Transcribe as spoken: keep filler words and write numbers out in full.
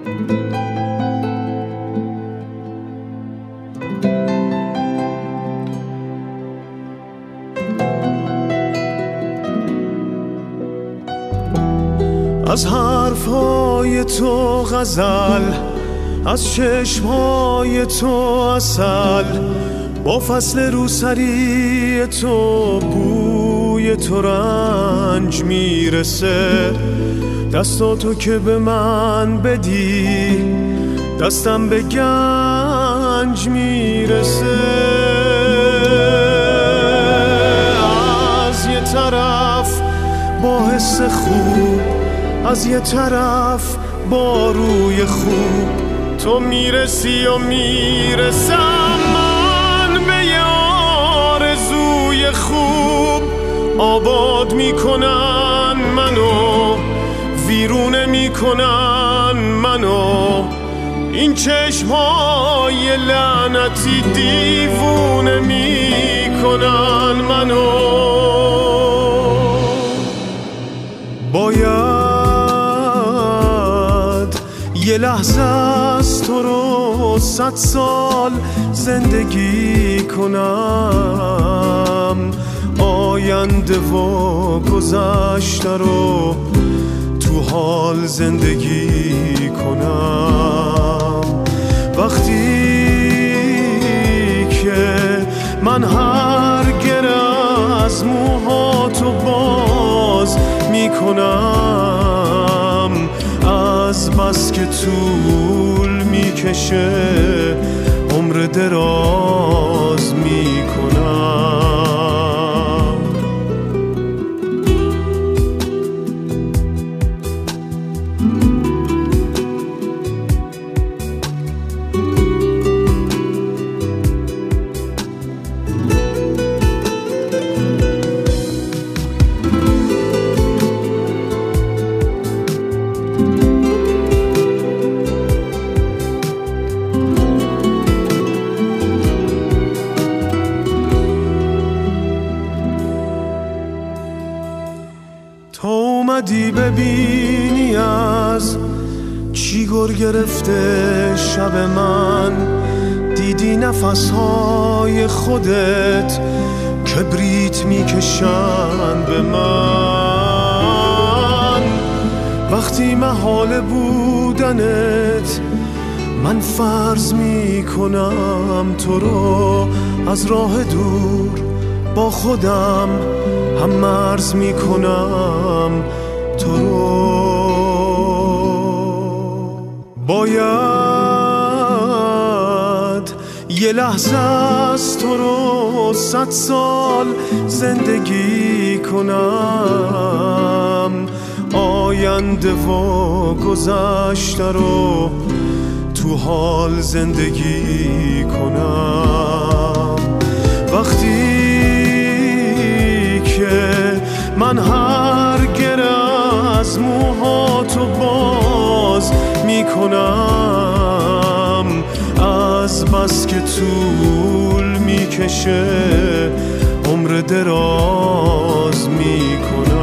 از حرفهای تو غزل، از چشمهای تو عسل، با فصل روسری تو بوی تو رنج میرسه. دستاتو که به من بدی دستم به گنج میرسه. از یه طرف با حس خوب، از یه طرف با روی خوب، تو میرسی و میرسم من به یه آرزوی خوب. آباد میکنن منو، ویرونه میکنن منو، این چشمای لعنتی دیوونه میکنن منو. باید یه لحظه از تو رو صد سال زندگی کنم، آینده و گذشته رو تو حال زندگی کنم. وقتی که من هر گره از موهاتو باز میکنم، از بس که طول میکشه عمر دراز میکنم. تو اومدی ببینی از چی گر گرفته شب من، دیدی نفسهای خودت کبریت میکشن به من. وقتی محال بودنت من فرض میکنم تو رو از راه دور با خودم هم مرز میکنم تو رو. باید یه لحظه از تو رو صد سال زندگی کنم، آینده و گذشته رو تو حال زندگی کنم. وقتی من هر گره از موهاتو باز میکنم، از بس که طول میکشه عمر دراز میکنم.